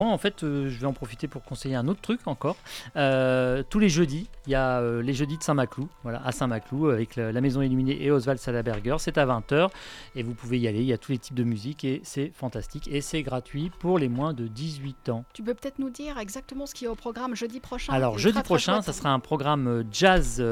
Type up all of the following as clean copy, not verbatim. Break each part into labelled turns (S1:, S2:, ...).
S1: En fait, je vais en profiter pour conseiller un autre truc encore. Tous les jeudis, il y a les jeudis de Saint-Maclou, voilà, à Saint-Maclou, avec la Maison Illuminée et Oswald Salaberger. C'est à 20h et vous pouvez y aller. Il y a tous les types de musique et c'est fantastique. Et c'est gratuit pour les moins de 18 ans.
S2: Tu peux peut-être nous dire exactement ce qui est au programme jeudi prochain?
S1: Alors, jeudi prochain, ça sera un programme jazz,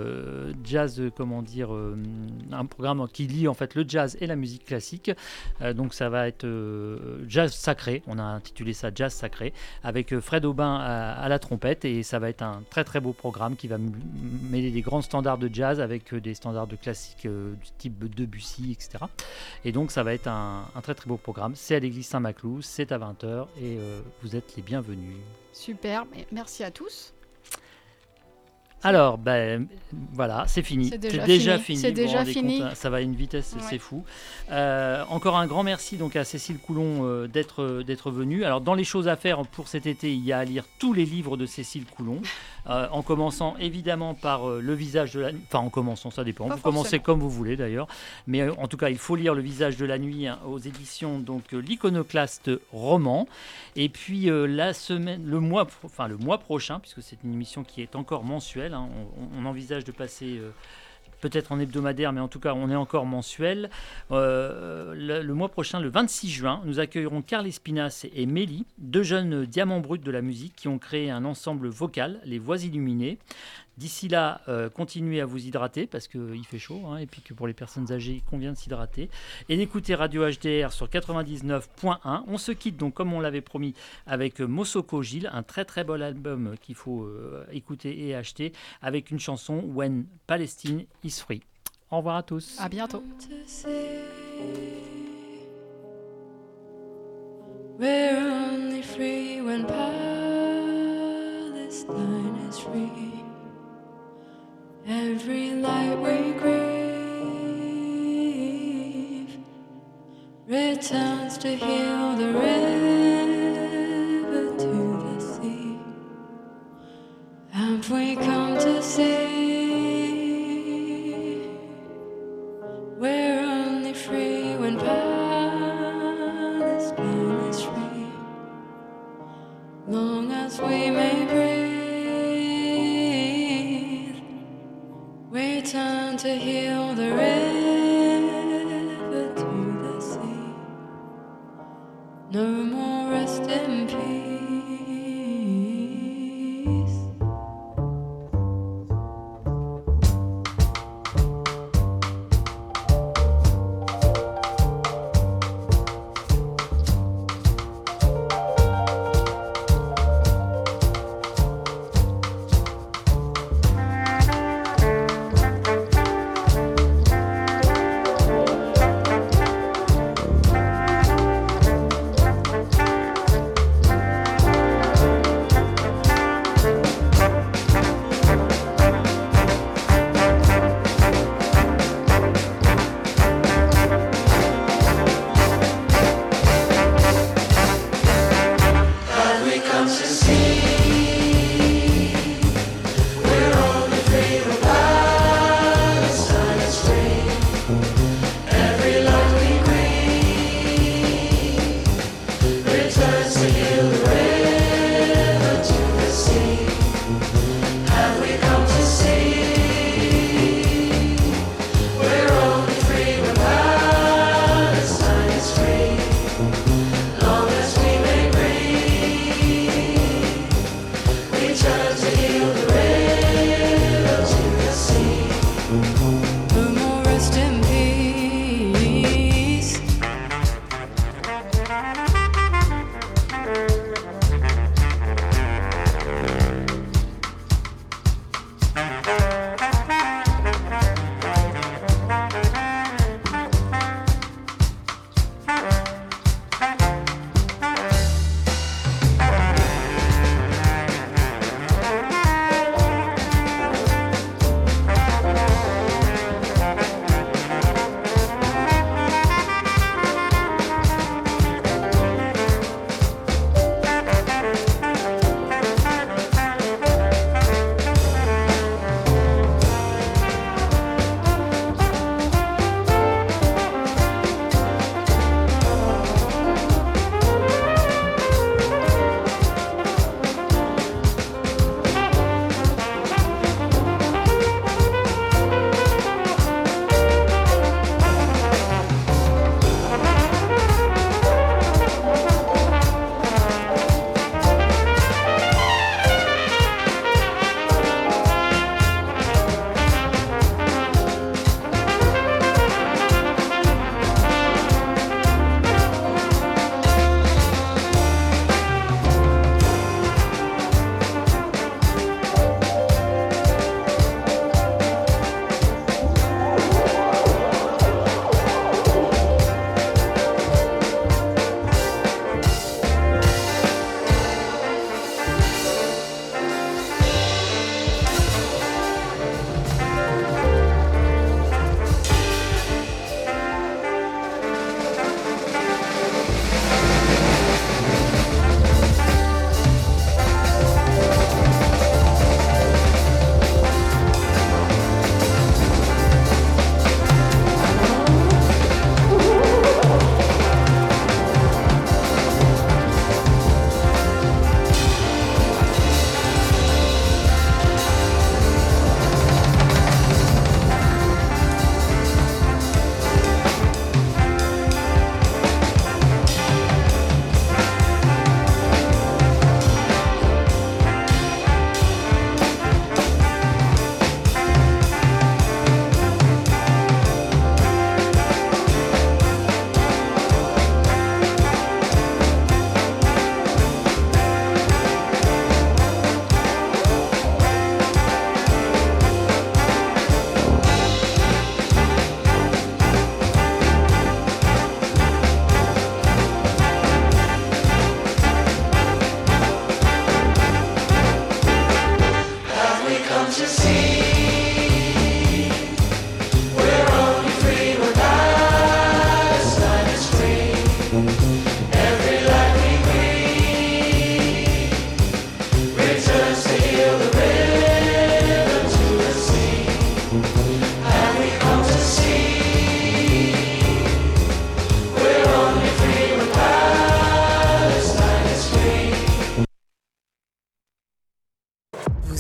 S1: un programme qui lie en fait le jazz et la musique classique. Donc, ça va être jazz sacré. On a intitulé ça Jazz Sacré, avec Fred Aubin à la trompette, et ça va être un très très beau programme qui va mêler des grands standards de jazz avec des standards de classique du type Debussy, etc. Et donc ça va être un très très beau programme. C'est à l'église Saint-Maclou, c'est à 20h et vous êtes les bienvenus.
S2: Super, merci à tous.
S1: Alors, voilà, c'est fini.
S2: C'est déjà fini.
S1: C'est déjà fini. Ça va à une vitesse, ouais. C'est fou. Encore un grand merci donc à Cécile Coulon d'être venue. Alors, dans les choses à faire pour cet été, il y a à lire tous les livres de Cécile Coulon, en commençant évidemment par Le visage de la nuit. Enfin, en commençant, ça dépend. Vous commencez comme vous voulez d'ailleurs. Mais en tout cas, il faut lire Le visage de la nuit aux éditions donc l'Iconoclaste roman. Et puis le mois prochain, puisque c'est une émission qui est encore mensuelle. On envisage de passer peut-être en hebdomadaire, mais en tout cas on est encore mensuel. Le mois prochain, le 26 juin, nous accueillerons Carl Espinas et Mélie, deux jeunes diamants bruts de la musique qui ont créé un ensemble vocal, les Voix Illuminées. D'ici là, continuez à vous hydrater parce qu'il fait chaud, et puis que pour les personnes âgées, il convient de s'hydrater. Et d'écouter Radio HDR sur 99.1. On se quitte donc, comme on l'avait promis, avec Mossoko Gilles, un très très bel album qu'il faut écouter et acheter, avec une chanson When Palestine is Free. Au revoir à tous.
S2: À bientôt.
S3: We're only free when Palestine is free. Every light we grieve returns to heal the river to the sea. Have we come to see? We're only free when Palestine is free. Long as we may breathe, we turn to heal the river to the sea. No more rest in peace.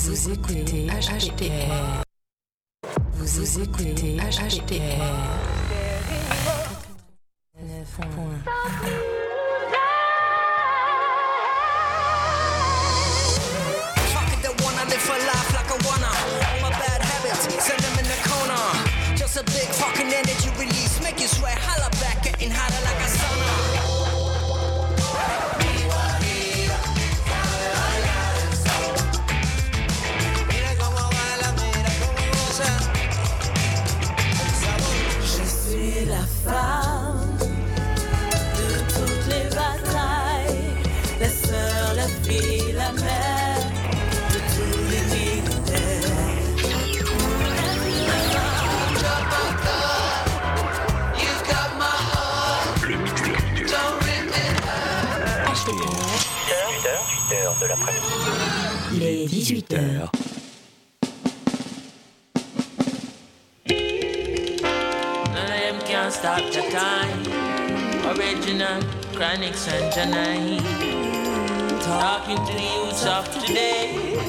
S4: Vous écoutez HDR. Vous écoutez HDR.
S5: A big fucking energy release, make you sweat, holla back, getting hotter like a sauna.
S6: Je suis la femme de toutes les batailles, la sœur, la fille, la mère de tous les militaires.
S7: De l'après-midi.
S4: Il est 18h.
S6: None of them can stop the time. Original, Chronics and Janai. Talking to the youths of today.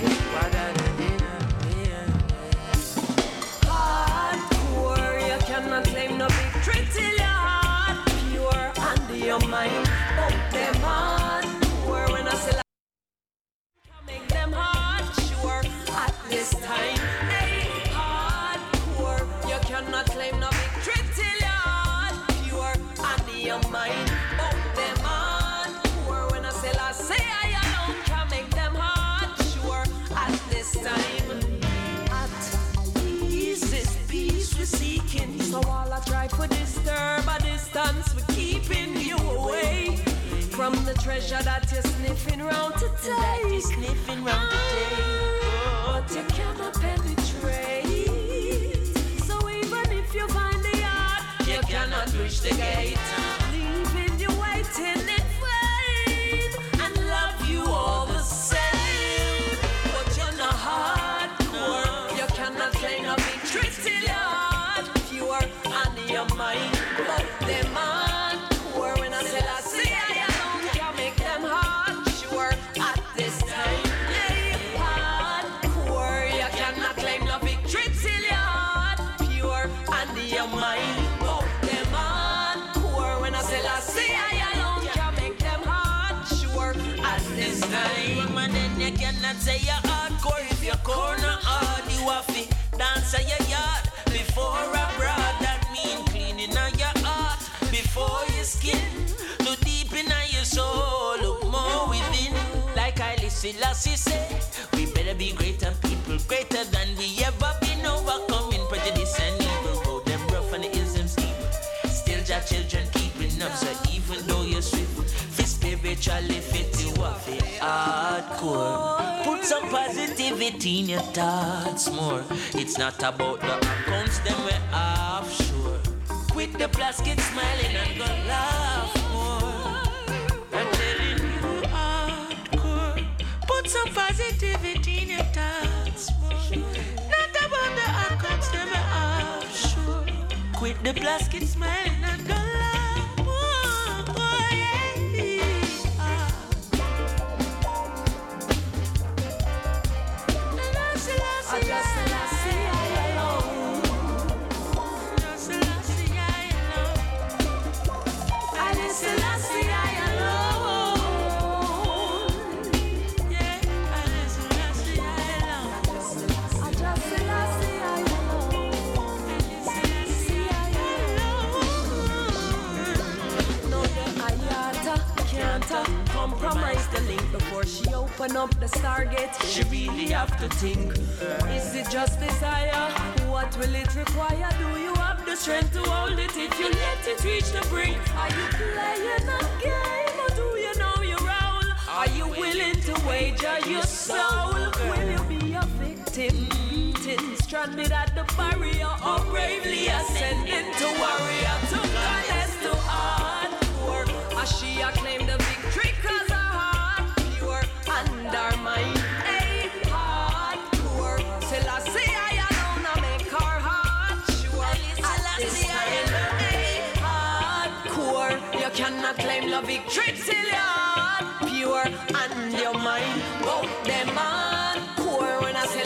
S6: Hardcore, you cannot claim no victory till your heart pure under your mind. But them hardcore when I say make them hard, sure, at this time. Hey, hardcore, you cannot claim no victory till your heart pure under your mind. Oh, them hardcore, when I say I alone can make them hard, sure, at this time. At peace is peace we're seeking. So all I try to disturb a distance, we're keeping you away from the treasure that you're sniffing round to take. But you cannot penetrate. So even if you find the heart, you cannot reach the gate. Leaving you waiting in vain, and love you all the same. But you're not hardcore. You cannot claim no victory till your heart pure under your mind. But them hardcore when I say I alone can make them hard, sure, at this time. Hey, hardcore, you cannot claim no victory till your heart pure under your mind. Oh, them hardcore when I say I alone can make them hard, sure, at this time. And then you cannot say you're hardcore if you're corner hard. You have to dance at your yard before abroad. That mean cleaning on your heart before your skin. Look deep in your soul, look more within. Like I Selassie say, we better be greater people, greater than we ever been. Overcoming prejudice and evil. Go them rough and the isms evil. Still your children keeping up. So even though you're swift, for spiritually fit, you are fit hardcore. Put some positivity in your thoughts more. It's not about the accounts, them we're offshore. Quit the plastic smiling and go laugh more. I'm telling you hardcore. Put some positivity in your thoughts more. Not about the accounts, them we're offshore. Quit the plastic smiling and go laugh more. Oh, yeah. Compromise the link before she open up the Stargate. She really have to think, is it just desire? What will it require? Do you have the strength to hold it if you let it reach the brink? Are you playing a game or do you know your role? Are you willing to wager your soul? Will you be a victim, beaten, stranded at the barrier, or bravely ascending to warrior, to goddess, to hardcore? As she acclaim the victory, cause her heart pure and her mind. Hey, hardcore, Selassie I alone, I make her heart sure. At this time, hey, hardcore, you cannot claim the victory till your heart pure and your mind. Both them hardcore when I say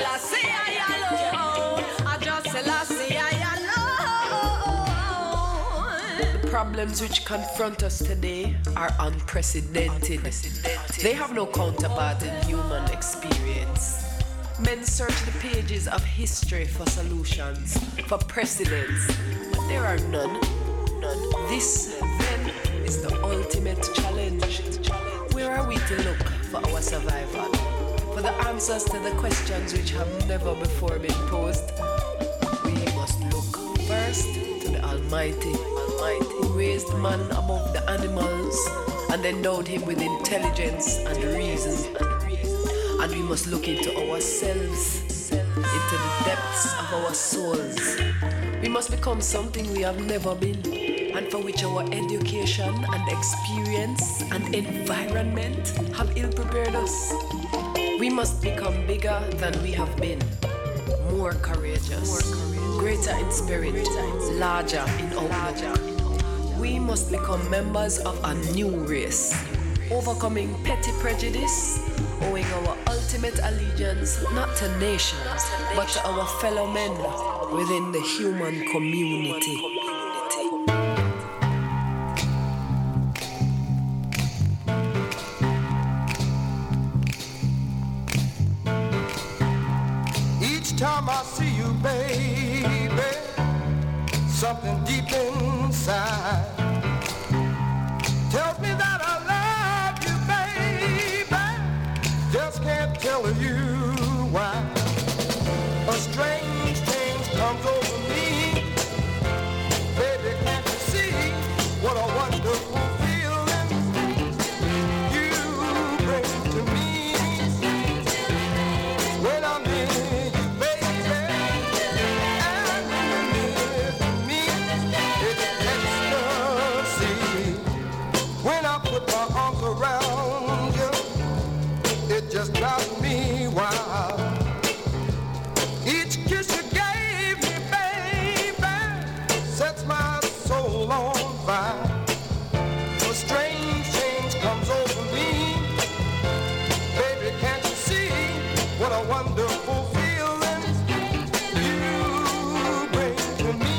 S8: problems which confront us today are unprecedented. They have no counterpart in human experience. Men search the pages of history for solutions, for precedents. There are none. This, then, is the ultimate challenge. Where are we to look for our survival? For the answers to the questions which have never before been posed? We must look first to the Almighty, who raised man above the animals and endowed him with intelligence and reason. And we must look into ourselves, into the depths of our souls. We must become something we have never been, and for which our education and experience and environment have ill-prepared us. We must become bigger than we have been, more courageous, greater in spirit, larger in outlook. We must become members of a new race, overcoming petty prejudice, owing our ultimate allegiance not to nations, but to our fellow men within the human community.
S9: Each time I see you, baby, something deep inside tells me that I love you, baby. Just can't tell you why. A strange change comes over me. Baby, can't you see what a wonderful feeling you bring to me? When I'm near you, baby, and when you're near me, it's ecstasy. When I put my arms around you, it just drives me wild. Each kiss you gave me, baby, sets my soul on fire. A strange change comes over me. Baby, can't you see what a wonderful feeling you bring to me?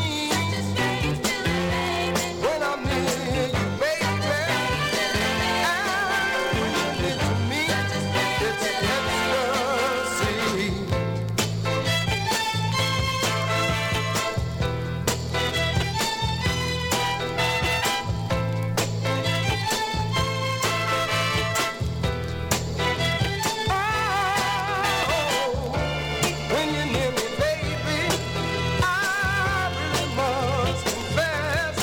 S9: When I'm near you, baby, and when you're near to me, it's ecstasy. When you're near me, baby, I really must confess,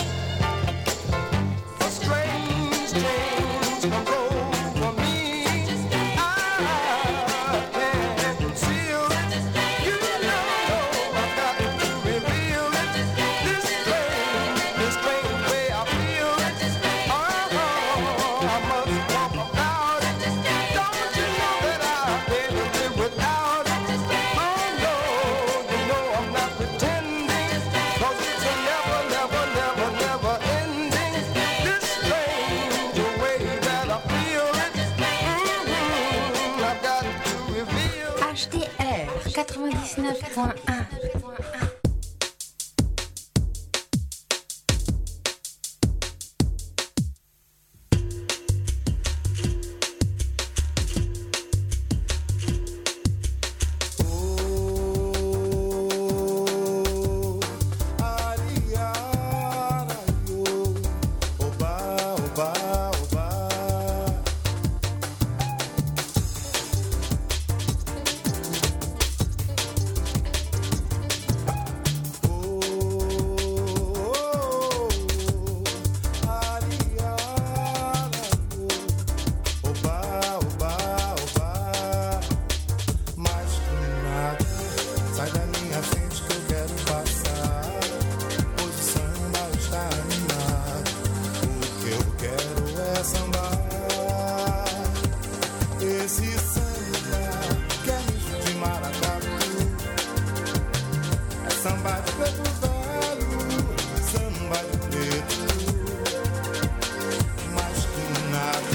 S9: a strange change comes over me. I can't conceal it. You know I've got to reveal it. This strange way I feel it. I must talk about it. Don't you know that I can't live without it? Oh no, you know I'm not pretending, 'cause it's a never, never, never, never ending. This strange way that I feel it. I've got to reveal it.
S10: HDR 99.1.
S9: Sai da minha frente que eu quero passar, pois o samba está animado. O que eu quero é sambar. Esse samba que é misto de maracatu, é samba de preto velho, samba de preto, mais que nada.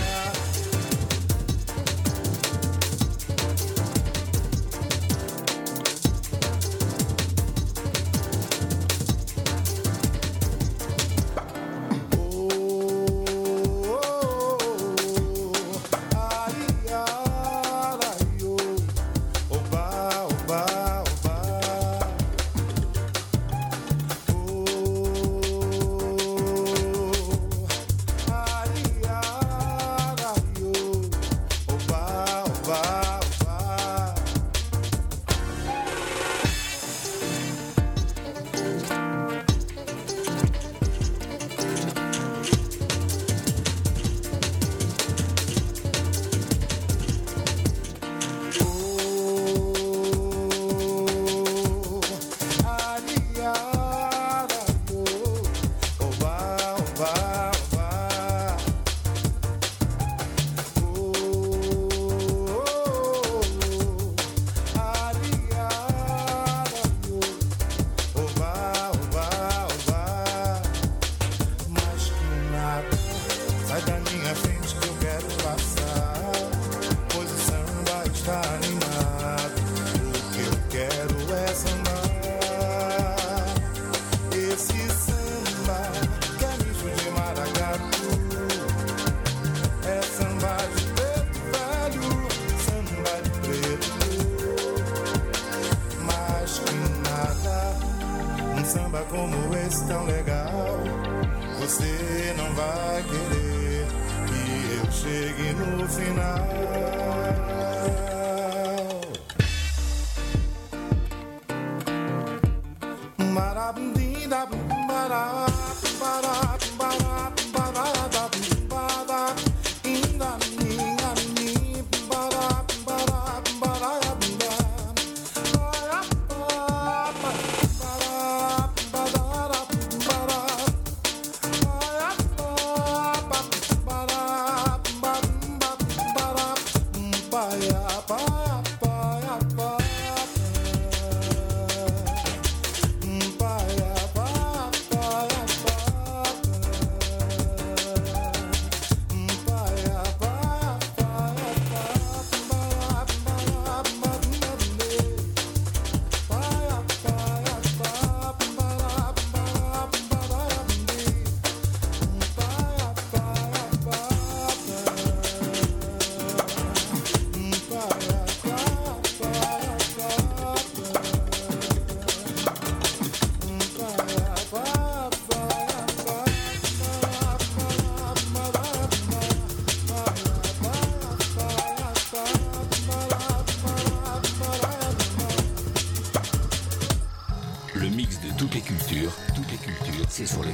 S4: C'est sur le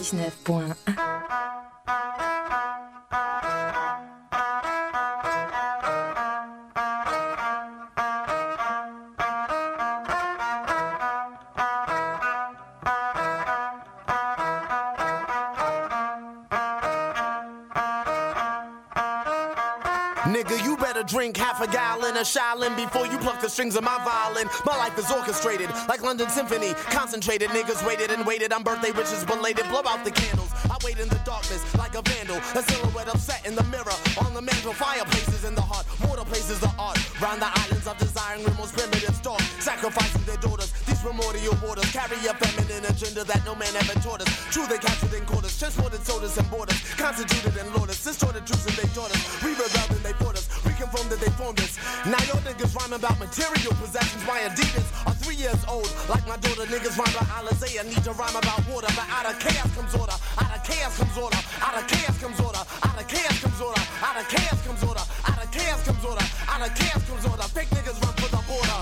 S4: 99.1.
S11: Nigga, you better drink half a gallon of Shaolin before you pluck the strings of my violin. My life is orchestrated like London Symphony. Concentrated, niggas waited and waited on birthday wishes belated. Blow out the candles. I wait in the darkness like a vandal. A silhouette upset in the mirror. On the mantle, fireplaces in the heart. Mortal places the art. Round the islands of desiring the most primitive stalk. Sacrificing their daughters. These primordial waters carry a feminine agenda that no man ever taught us. True, they captured in quarters. Transported sodas and borders. Constituted and loaders. Distorted truths and they taught us. We rebelled and they fought us. We confirmed that they formed us. Now your niggas rhyme about material possessions. My Adidas are 3 years old. Like my daughter, niggas rhyme about Alizé. Need to rhyme about water. But out of chaos comes order. Out of chaos comes order. Out of chaos comes order. Out of chaos comes order. Out of chaos comes order. Out of chaos comes order. Out of chaos comes order. Fake niggas run for the border.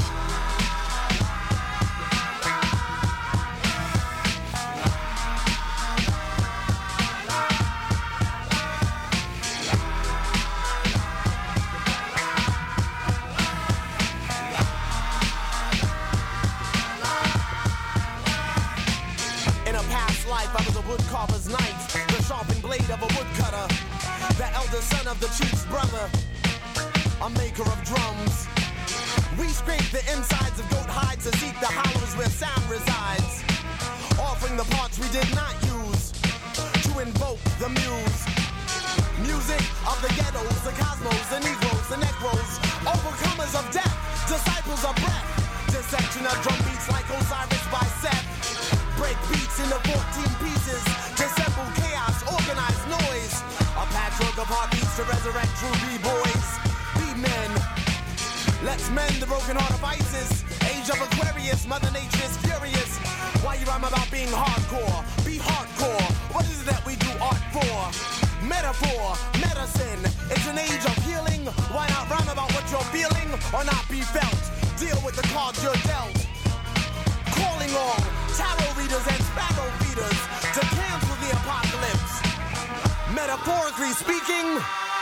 S11: I was a woodcarver's knife, the sharpened blade of a woodcutter, the elder son of the chief's brother, a maker of drums. We scrape the insides of goat hides to seek the hollows where sound resides, offering the parts we did not use to invoke the muse. Music of the ghettos, the cosmos, the negroes, the necros, overcomers of death, disciples of breath, dissection of drum beats like Osiris by Seth. Break beats into 14 pieces, dissemble chaos, organize noise. A patchwork of heartbeats to resurrect true B-boys. Be men. Let's mend the broken heart of ISIS. Age of Aquarius, Mother Nature is furious. Why you rhyme about being hardcore? Be hardcore. What is it that we do art for? Metaphor, medicine. It's an age of healing. Why not rhyme about be felt. Deal with the cards you're dealt. Calling all tarot readers and sparrow feeders to cancel the apocalypse. Metaphorically speaking.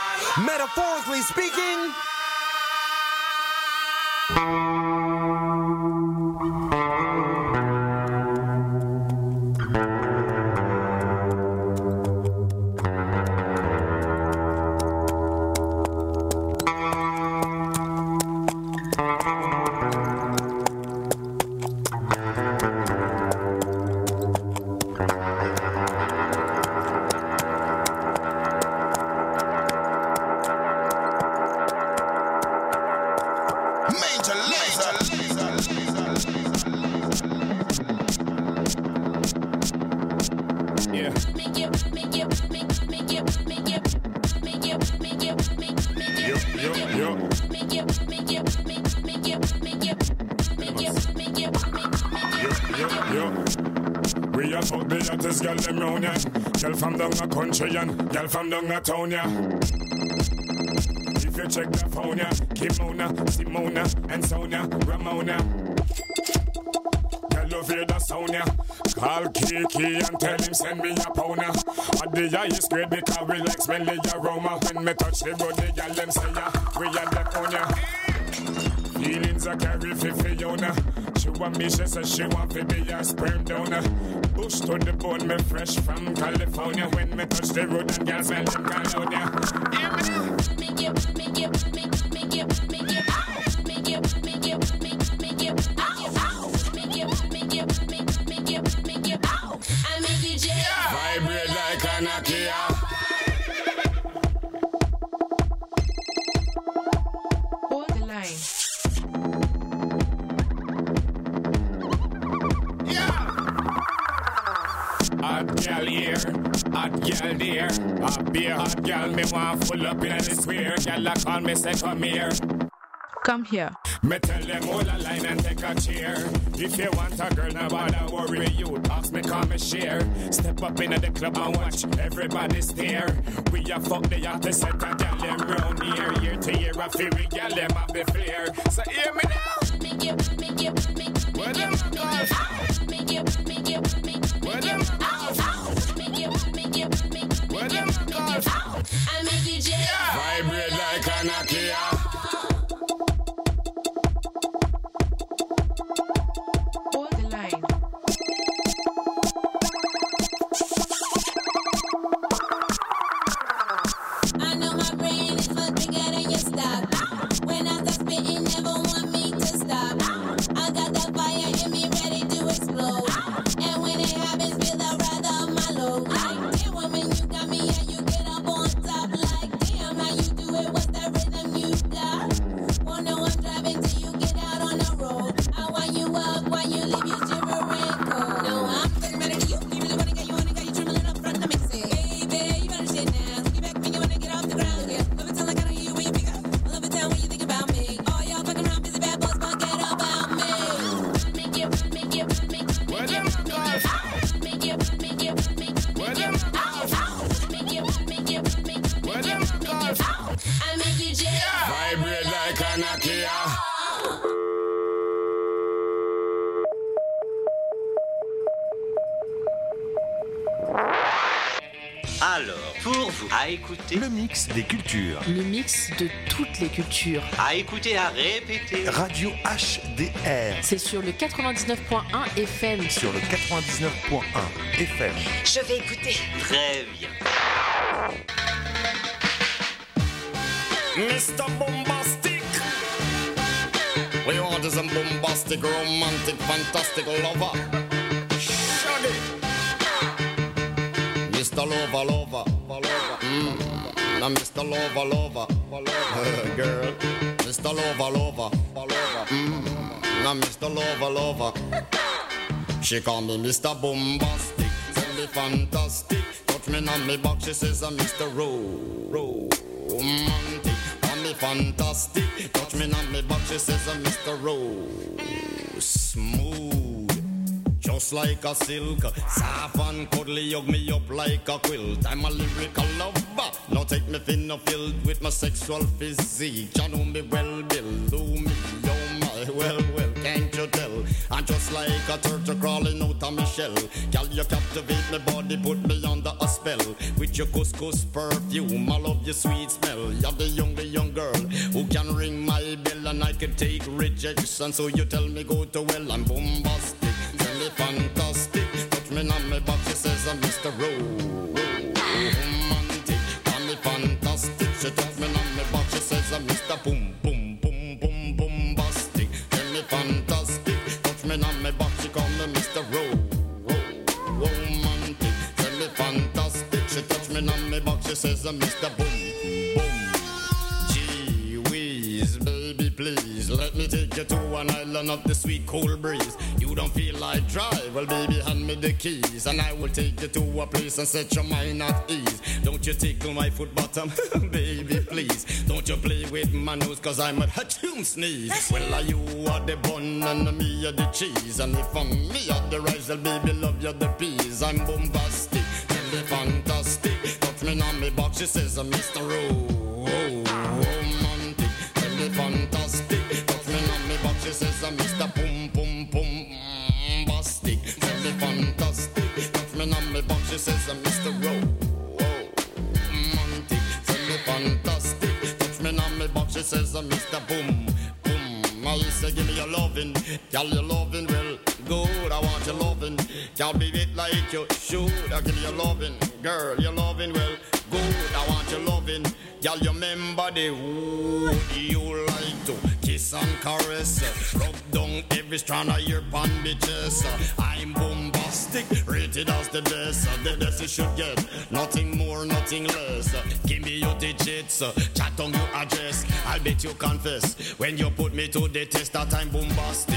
S12: Girl from down a town, yeah. If you check the phone, yeah. Kimona, Simona, and Sonia, Ramona. Girl, you hear the sound, yeah. Call Kiki and tell him send me a pounder. At the highest grade because we like smelly aroma. When me touch the road, the girl them say, yeah, we are the owner. Feelings are carry for Fiona. She want me, she says she want to be a sperm donor. Bush to the bone, me fresh from California. When me touch the road and girls smell them California. Vibrate like a Nokia.
S8: Hold the line.
S12: Hot girl here, hot girl there. A beer hot girl, me want full up in the square. Girl, I call me say come here.
S8: Come here.
S12: Me tell them hold a line and take a chair. If you want a girl, now bother worry you. Ask me, come and share. Step up in the club and watch everybody stare. We a fuck the hottest set a girl them round here. Year to year, I feel we girl them have the flair. So hear me now. Where them a call? Where them a call? Where them a call? Vibrate like a Nokia.
S13: Alors, pour vous, à écouter
S14: le mix des cultures.
S15: Le mix de toutes les cultures.
S13: À écouter, à répéter.
S14: Radio HDR.
S15: C'est sur le 99.1 FM.
S14: Sur le 99.1 FM.
S10: Je vais écouter.
S13: Très bien.
S16: Mr. Bombastic. We want is a bombastic, romantic, fantastic lover. Shaggy. Mr. Lover. Now Mr. Lover. Girl. Mr. Lover. Now Mr. Lover. She call me Mr. Bombastic. Tell me fantastic. Touch me on me back. She says I'm Mr. Romantic. Call me fantastic. Touch me on me back. She says I'm Mr. Smooth. Just like a silk, soft and cuddly, hug me up like a quilt. I'm a lyrical lover. Now take me thin or filled with my sexual physique. You know me well, Bill. Do me And just like a turtle crawling out of my shell, girl, you captivate my body, put me under a spell. With your couscous perfume, I love your sweet smell. You're the young girl who can ring my bell, and I can take rejection. So you tell me go to well, I'm bombastic, tell me fantastic. Touch me on my back, she says I'm Mr. Romantic, call me fantastic. She touch me on my back, she says I'm Mr. Boom Boom Boom Boom Bombastic. Tell me fantastic, touch me on my back, she call me Mr. Romantic. Tell me fantastic, she touch me on my back, she says I'm Mr. Boom Boom. Gee whiz, baby please, let me take you to an island of the sweet cold breeze. You don't feel like drive, well baby hand me the keys, and I will take you to a place and set your mind at ease. Don't you tickle my foot bottom, baby please. Don't you play with my nose, cause I'm a hatchoon sneeze. Well you are the bun and me are the cheese, and if I'm me are the rice, well baby love you the peas. I'm bombastic, tell me fantastic. Touch me on me box, she says I'm Mr. Romantic. Tell me fantastic, touch me on me box, she says I'm Mr. Boom Boom Boom Bastic. Tell me fantastic, touch me on me box, she says I'm Mr. Romantic. Tell me fantastic, touch me on me box, she says I'm Mr. Boom Boom. I say give me your lovin', girl your lovin' well good. I want your lovin', can't be it like you should. I give you your lovin', girl your lovin' well good. I want your lovin', girl you remember the wood you like to kiss and caress, rub down every strand of your bandages. I'm bombastic, rated as the best you should get, nothing more, nothing less. Give me your digits, chat on your address. I'll bet you confess when you put me to the test that I'm bombastic.